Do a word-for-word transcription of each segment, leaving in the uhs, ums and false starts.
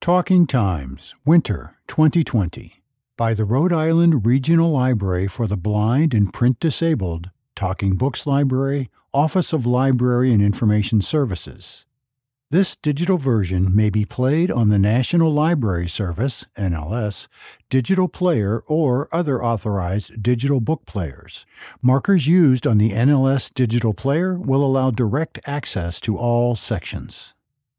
Talking Times, Winter twenty twenty, by the Rhode Island Regional Library for the Blind and Print Disabled, Talking Books Library, Office of Library and Information Services. This digital version may be played on the National Library Service, N L S, digital player or other authorized digital book players. Markers used on the N L S digital player will allow direct access to all sections.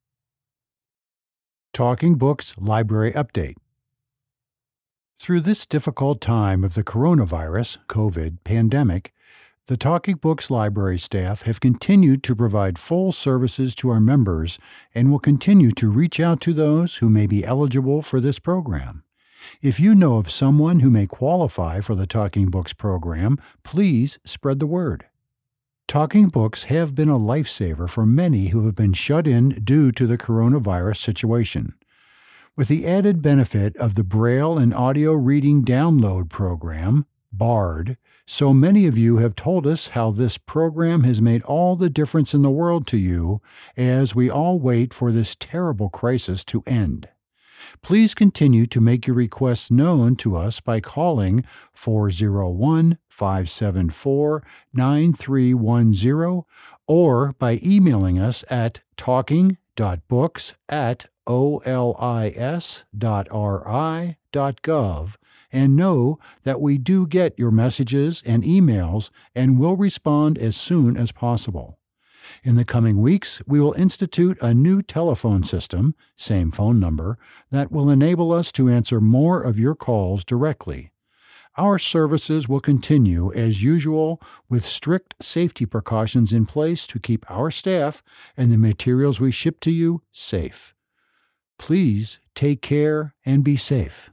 Talking Books Library Update. Through this difficult time of the coronavirus COVID pandemic, the Talking Books Library staff have continued to provide full services to our members and will continue to reach out to those who may be eligible for this program. If you know of someone who may qualify for the Talking Books program, please spread the word. Talking Books have been a lifesaver for many who have been shut in due to the coronavirus situation. With the added benefit of the Braille and Audio Reading Download program, BARD, so many of you have told us how this program has made all the difference in the world to you as we all wait for this terrible crisis to end. Please continue to make your requests known to us by calling four oh one, five seven four, nine three one zero or by emailing us at talking dot books at olis dot r i dot gov and know that we do get your messages and emails and will respond as soon as possible. In the coming weeks, we will institute a new telephone system, same phone number, that will enable us to answer more of your calls directly. Our services will continue as usual with strict safety precautions in place to keep our staff and the materials we ship to you safe. Please take care and be safe.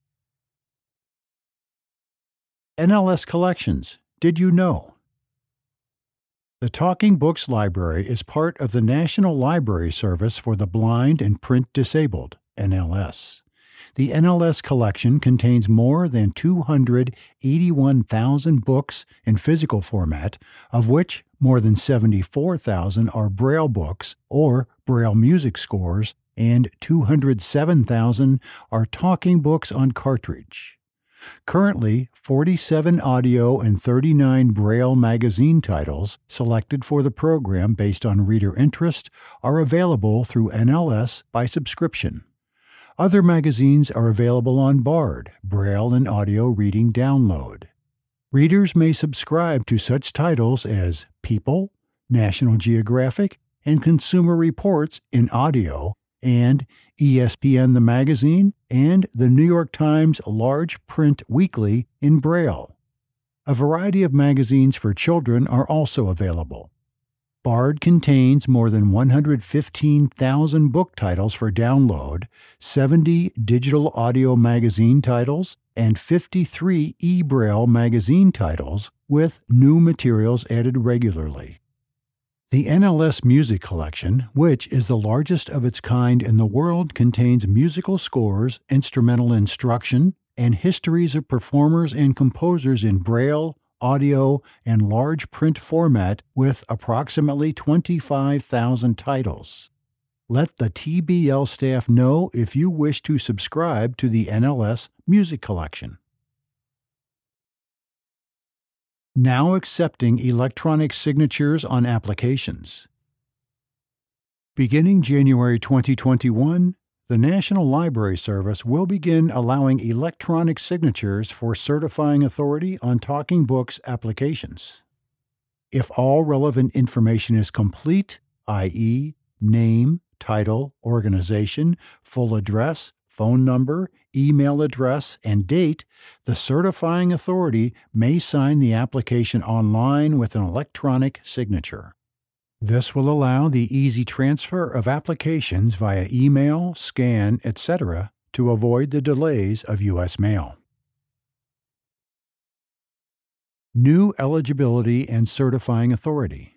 N L S Collections. Did you know? The Talking Books Library is part of the National Library Service for the Blind and Print Disabled, N L S. The N L S collection contains more than two hundred eighty-one thousand books in physical format, of which more than seventy-four thousand are Braille books or Braille music scores, and two hundred seven thousand are talking books on cartridge. Currently, forty-seven audio and thirty-nine Braille magazine titles selected for the program based on reader interest are available through N L S by subscription. Other magazines are available on BARD, Braille and Audio Reading Download. Readers may subscribe to such titles as People, National Geographic, and Consumer Reports in audio, and E S P N the Magazine, and the New York Times Large Print Weekly in Braille. A variety of magazines for children are also available. BARD contains more than one hundred fifteen thousand book titles for download, seventy digital audio magazine titles, and fifty-three e-Braille magazine titles, with new materials added regularly. The N L S Music Collection, which is the largest of its kind in the world, contains musical scores, instrumental instruction, and histories of performers and composers in Braille, audio, and large print format with approximately twenty-five thousand titles. Let the T B L staff know if you wish to subscribe to the N L S Music Collection. Now accepting electronic signatures on applications. Beginning January twenty twenty-one, the National Library Service will begin allowing electronic signatures for certifying authority on Talking Books applications. If all relevant information is complete, that is, name, title, organization, full address, phone number, email address, and date, the certifying authority may sign the application online with an electronic signature. This will allow the easy transfer of applications via email, scan, et cetera to avoid the delays of U S mail. New eligibility and certifying authority.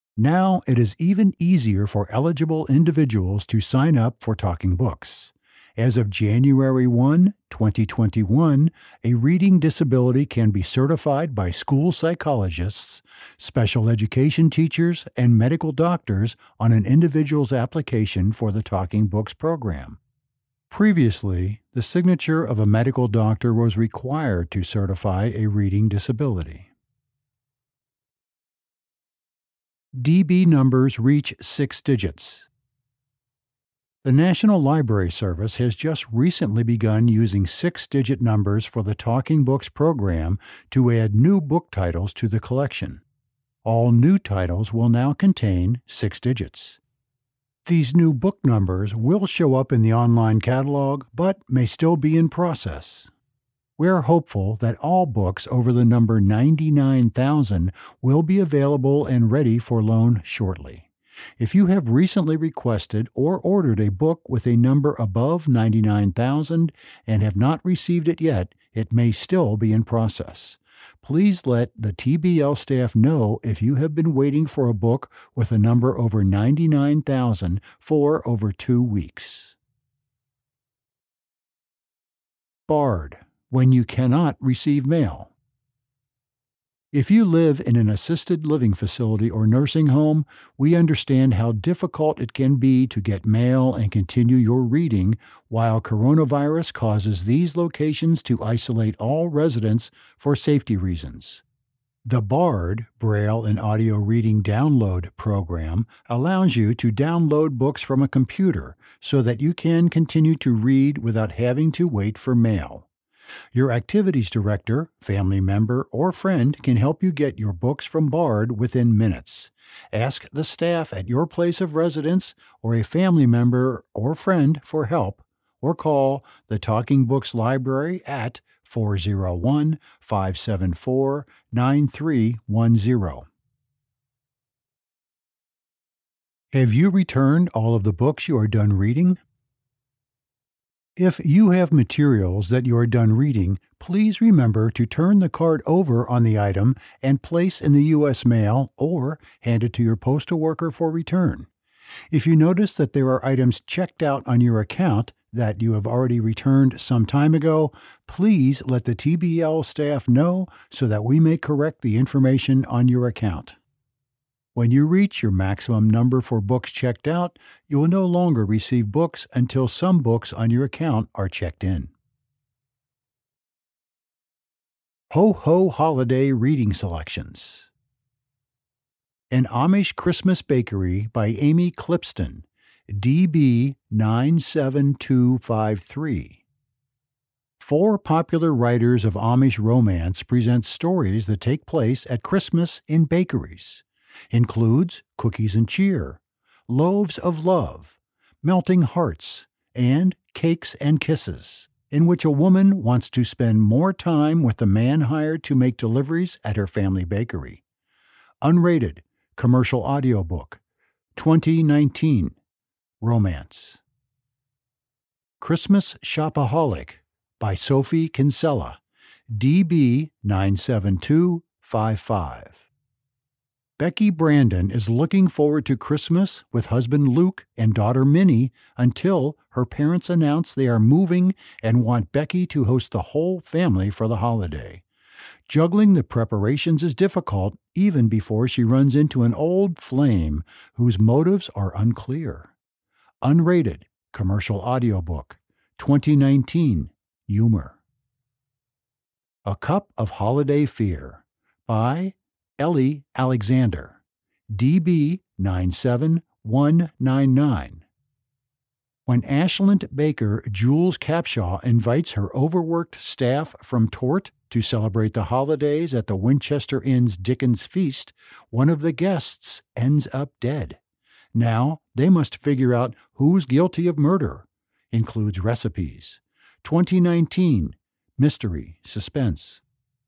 Now it is even easier for eligible individuals to sign up for Talking Books. As of January first, twenty twenty-one, a reading disability can be certified by school psychologists, special education teachers, and medical doctors on an individual's application for the Talking Books program. Previously, the signature of a medical doctor was required to certify a reading disability. D B numbers reach six digits. The National Library Service has just recently begun using six-digit numbers for the Talking Books program to add new book titles to the collection. All new titles will now contain six digits. These new book numbers will show up in the online catalog, but may still be in process. We're hopeful that all books over the number ninety-nine thousand will be available and ready for loan shortly. If you have recently requested or ordered a book with a number above ninety-nine thousand and have not received it yet, it may still be in process. Please let the T B L staff know if you have been waiting for a book with a number over ninety-nine thousand for over two weeks. BARD, when you cannot receive mail. If you live in an assisted living facility or nursing home, we understand how difficult it can be to get mail and continue your reading while coronavirus causes these locations to isolate all residents for safety reasons. The BARD, Braille and Audio Reading Download program, allows you to download books from a computer so that you can continue to read without having to wait for mail. Your activities director, family member, or friend can help you get your books from BARD within minutes. Ask the staff at your place of residence or a family member or friend for help, or call the Talking Books Library at four oh one, five seven four, nine three one zero. Have you returned all of the books you are done reading? If you have materials that you are done reading, please remember to turn the card over on the item and place in the U S mail or hand it to your postal worker for return. If you notice that there are items checked out on your account that you have already returned some time ago, please let the T B L staff know so that we may correct the information on your account. When you reach your maximum number for books checked out, you will no longer receive books until some books on your account are checked in. Ho Ho Holiday Reading Selections. An Amish Christmas Bakery by Amy Clipston, D B nine seven two five three. Four popular writers of Amish romance present stories that take place at Christmas in bakeries. Includes Cookies and Cheer, Loaves of Love, Melting Hearts, and Cakes and Kisses, in which a woman wants to spend more time with the man hired to make deliveries at her family bakery. Unrated Commercial Audiobook, twenty nineteen, Romance. Christmas Shopaholic by Sophie Kinsella, D B nine seven two five five. Becky Brandon is looking forward to Christmas with husband Luke and daughter Minnie until her parents announce they are moving and want Becky to host the whole family for the holiday. Juggling the preparations is difficult even before she runs into an old flame whose motives are unclear. Unrated Commercial Audiobook, twenty nineteen, Humor. A Cup of Holiday Fear by Ellie Alexander, D B nine seven one nine nine. When Ashland baker Jules Capshaw invites her overworked staff from Tort to celebrate the holidays at the Winchester Inn's Dickens Feast, one of the guests ends up dead. Now they must figure out who's guilty of murder. Includes recipes. twenty nineteen, Mystery, Suspense.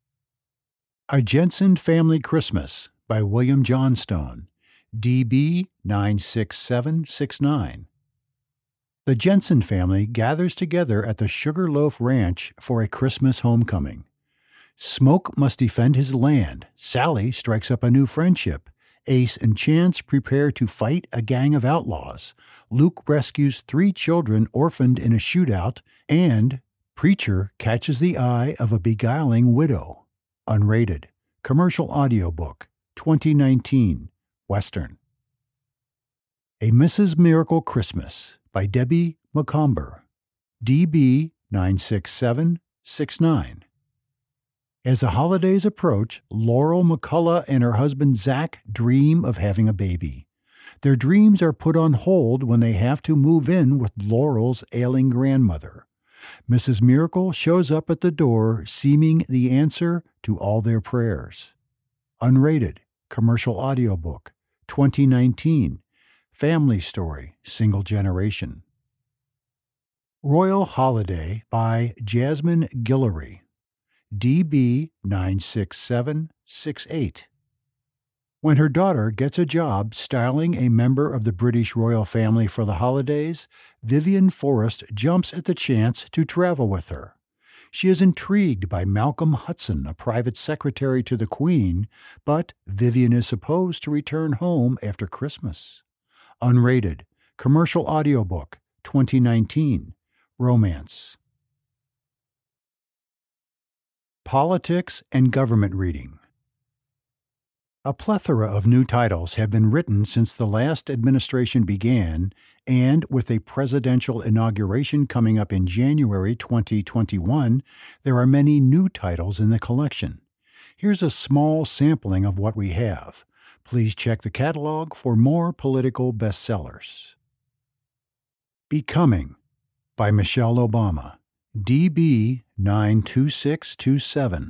A Jensen Family Christmas by William Johnstone, D B nine six seven six nine. The Jensen family gathers together at the Sugarloaf Ranch for a Christmas homecoming. Smoke must defend his land, Sally strikes up a new friendship, Ace and Chance prepare to fight a gang of outlaws. Luke rescues three children orphaned in a shootout, and Preacher catches the eye of a beguiling widow. Unrated. Commercial audiobook. twenty nineteen. Western. A Missus Miracle Christmas by Debbie Macomber. D B nine six seven six nine. As the holidays approach, Laurel McCullough and her husband Zach dream of having a baby. Their dreams are put on hold when they have to move in with Laurel's ailing grandmother. Missus Miracle shows up at the door, seeming the answer to all their prayers. Unrated. Commercial audiobook. twenty nineteen. Family Story. Single Generation. Royal Holiday by Jasmine Guillory. D B nine six seven six eight. When her daughter gets a job styling a member of the British royal family for the holidays, Vivian Forrest jumps at the chance to travel with her. She is intrigued by Malcolm Hudson, a private secretary to the Queen, but Vivian is supposed to return home after Christmas. Unrated. Commercial audiobook. twenty nineteen. Romance. Politics and Government Reading. A plethora of new titles have been written since the last administration began, and with a presidential inauguration coming up in January twenty twenty-one, there are many new titles in the collection. Here's a small sampling of what we have. Please check the catalog for more political bestsellers. Becoming by Michelle Obama. D B nine two six two seven.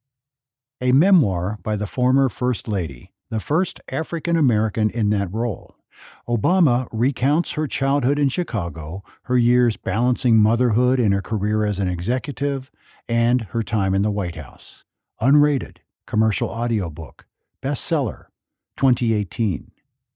A memoir by the former First Lady, the first African American in that role. Obama recounts her childhood in Chicago, her years balancing motherhood and her career as an executive, and her time in the White House. Unrated. Commercial audiobook. Bestseller. twenty eighteen.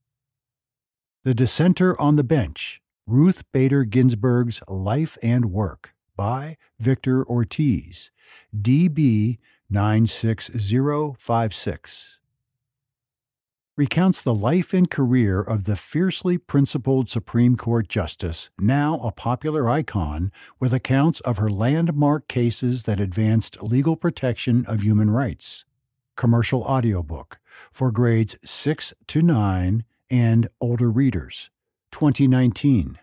The Dissenter on the Bench. Ruth Bader Ginsburg's Life and Work by Victor Ortiz. D B nine six zero five six. Recounts the life and career of the fiercely principled Supreme Court Justice, now a popular icon, with accounts of her landmark cases that advanced legal protection of human rights. Commercial audiobook for grades six to nine and older readers. twenty nineteen.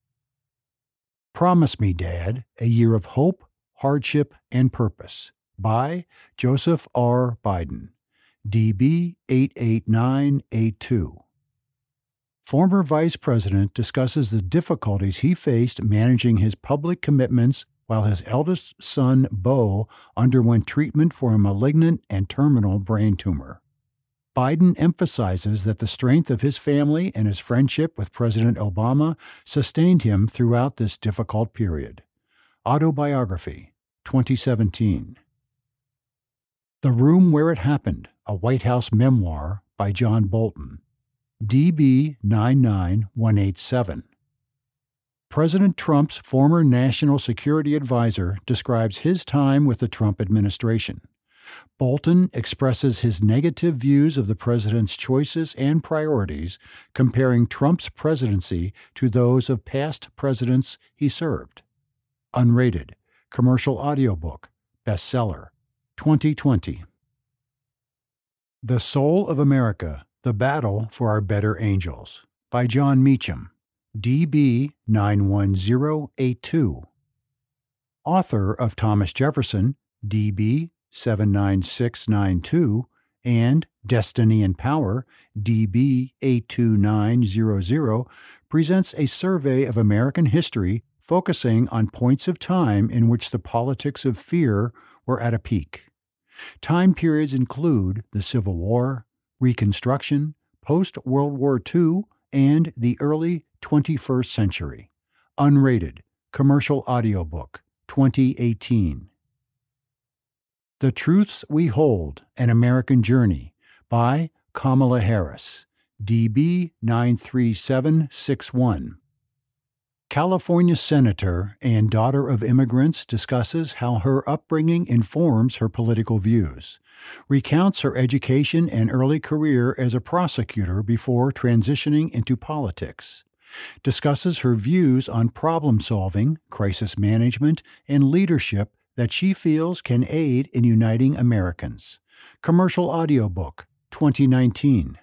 Promise Me, Dad, A Year of Hope, Hardship, and Purpose by Joseph R. Biden. D B eight eight nine eight two. Former Vice President discusses the difficulties he faced managing his public commitments while his eldest son, Beau, underwent treatment for a malignant and terminal brain tumor. Biden emphasizes that the strength of his family and his friendship with President Obama sustained him throughout this difficult period. Autobiography. twenty seventeen. The Room Where It Happened, a White House memoir by John Bolton. D B nine nine one eight seven. President Trump's former national security advisor describes his time with the Trump administration. Bolton expresses his negative views of the president's choices and priorities, comparing Trump's presidency to those of past presidents he served. Unrated. Commercial audiobook. Bestseller. twenty twenty. The Soul of America, The Battle for Our Better Angels by John Meacham. D B nine one zero eight two. Author of Thomas Jefferson, D B seven nine six nine two, and Destiny and Power, D B eight two nine zero zero, presents a survey of American history focusing on points of time in which the politics of fear were at a peak. Time periods include the Civil War, Reconstruction, post-World War Two, and the early twenty-first century. Unrated. Commercial audiobook. twenty eighteen. The Truths We Hold, An American Journey by Kamala Harris. D B nine three seven six one. California senator and daughter of immigrants discusses how her upbringing informs her political views, recounts her education and early career as a prosecutor before transitioning into politics, discusses her views on problem-solving, crisis management, and leadership that she feels can aid in uniting Americans. Commercial audiobook, twenty nineteen.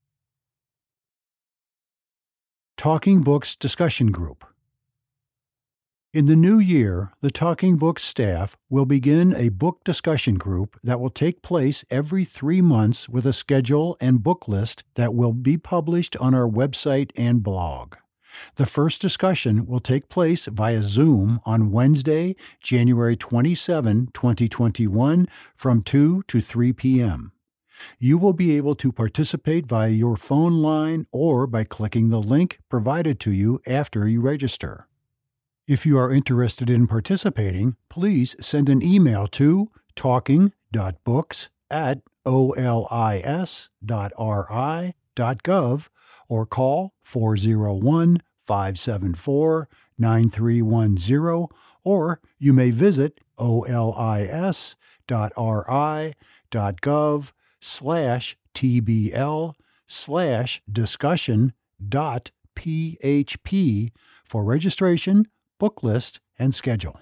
Talking Books Discussion Group. In the new year, the Talking Books staff will begin a book discussion group that will take place every three months with a schedule and book list that will be published on our website and blog. The first discussion will take place via Zoom on Wednesday, January twenty-seventh, twenty twenty-one, from two to three p.m. You will be able to participate via your phone line or by clicking the link provided to you after you register. If you are interested in participating, please send an email to talking dot books at o l i s dot r i dot gov or call four oh one, five seven four, nine three one zero, or you may visit o l i s dot r i dot gov slash tbl slash discussion dot php for registration, book list, and schedule.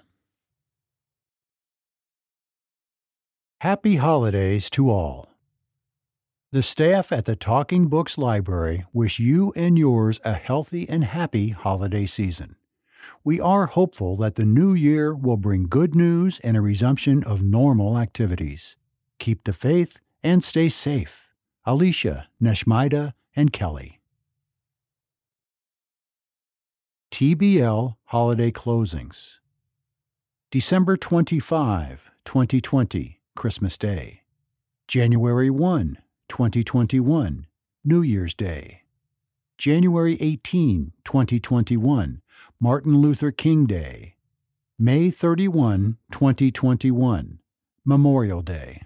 Happy holidays to all. The staff at the Talking Books Library wish you and yours a healthy and happy holiday season. We are hopeful that the new year will bring good news and a resumption of normal activities. Keep the faith and stay safe. Alicia, Neshmida, and Kelly. T B L Holiday Closings. December twenty-fifth, twenty twenty, Christmas Day. January first, twenty twenty-one, New Year's Day. January eighteenth, twenty twenty-one, Martin Luther King Day. May thirty-first, twenty twenty-one, Memorial Day.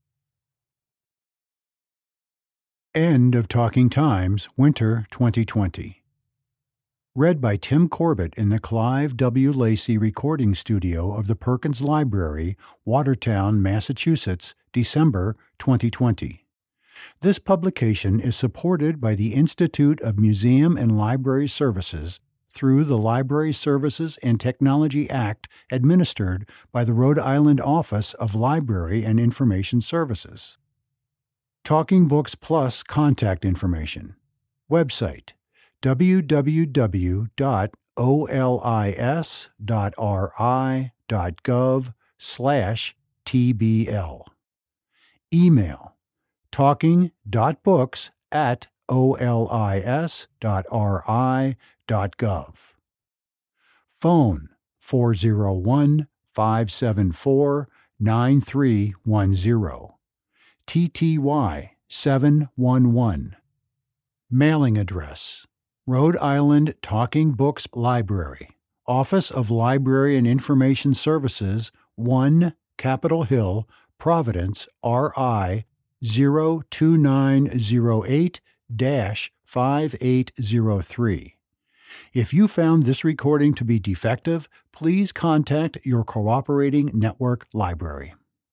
End of Talking Times, Winter twenty twenty. Read by Tim Corbett in the Clive W. Lacey Recording Studio of the Perkins Library, Watertown, Massachusetts, December twenty twenty. This publication is supported by the Institute of Museum and Library Services through the Library Services and Technology Act administered by the Rhode Island Office of Library and Information Services. Talking Books Plus contact information. Website w w w dot o l i s dot r i dot gov slash t b l. Email talking dot books at o l i s dot r i dot gov. Phone four oh one, five seven four, nine three one zero. T T Y seven one one. Mailing address: Rhode Island Talking Books Library, Office of Library and Information Services, one Capitol Hill, Providence, R I zero two nine zero eight dash five eight zero three. If you found this recording to be defective, please contact your cooperating network library.